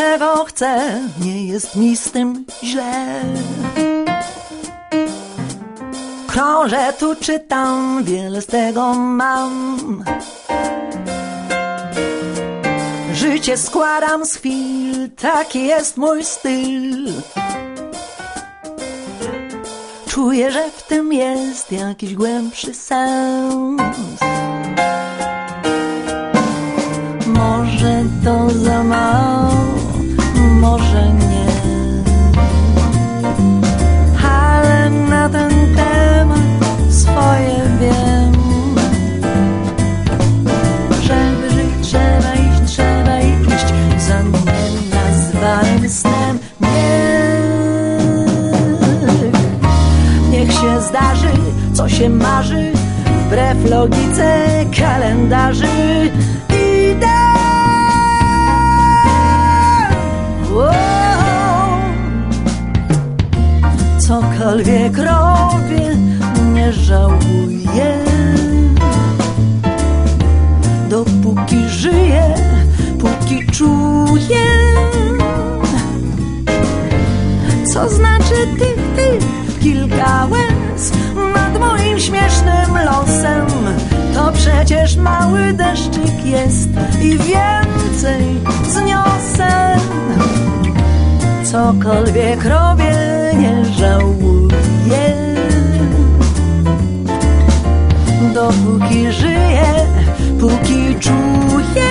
czego chcę, nie jest mi z tym źle. Krążę tu, czytam, wiele z tego mam. Życie składam z chwil, taki jest mój styl. Czuję, że w tym jest jakiś głębszy sens. Może to za mało, może nie, ale na ten temat swoje wiem. Żeby żyć trzeba iść za nienazwanym snem. Niech się zdarzy, co się marzy, wbrew logice kalendarzy. Idę, cokolwiek robię, nie żałuję. Dopóki żyję, póki czuję. Co znaczy tych kilka łez nad moim śmiesznym losem? To przecież mały deszczyk jest i więcej zniosę. Cokolwiek robię, nie żałuję. Dopóki żyję, póki czuję.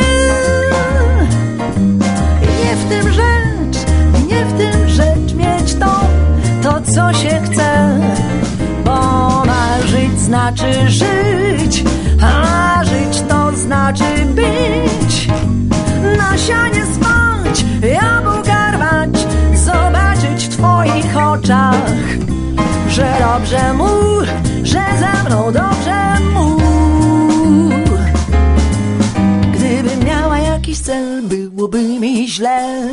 Nie w tym rzecz, nie w tym rzecz mieć to co się chce. Bo marzyć znaczy żyć, a żyć to znaczy być. Na sianie spać, jabłka rwać, zobaczyć w twoich oczach, że dobrze mu, że ze mną dobrze mu. Gdybym miała jakiś cel, byłoby mi źle.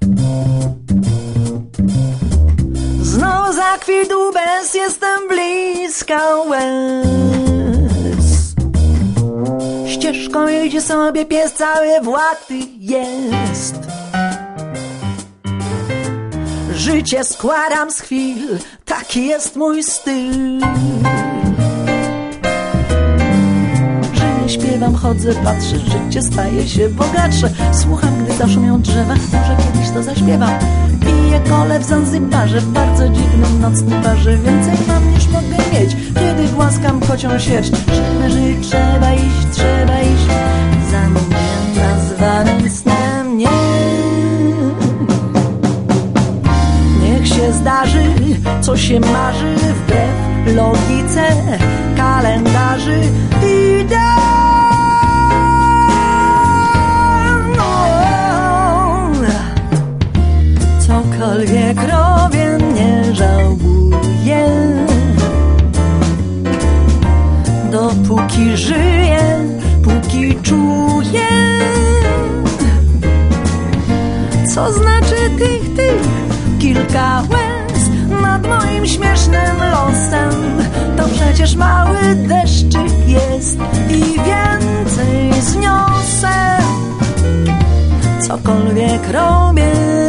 Znowu zakwitł bez, jestem bliska łez. Ścieżką idzie sobie pies, cały właty jest. Życie składam z chwil, taki jest mój styl. Żyję, śpiewam, chodzę, patrzę, życie staje się bogatsze. Słucham, gdy zaszumią drzewa, może kiedyś to zaśpiewam. Piję kole w Zanzibarze, w bardzo dziwnym nocnym barze. Więcej mam niż mogę mieć, kiedy głaskam kocią sierść. Żeby żyć trzeba iść za nienazwanym snem. Niech się zdarzy, co się marzy, wbrew logice kalendarzy. Idę, cokolwiek robię, nie żałuję. Dopóki żyję, póki czuję. Co znaczy tych kilka łez nad moim śmiesznym losem? To przecież mały deszczyk jest i więcej zniosę. Cokolwiek robię,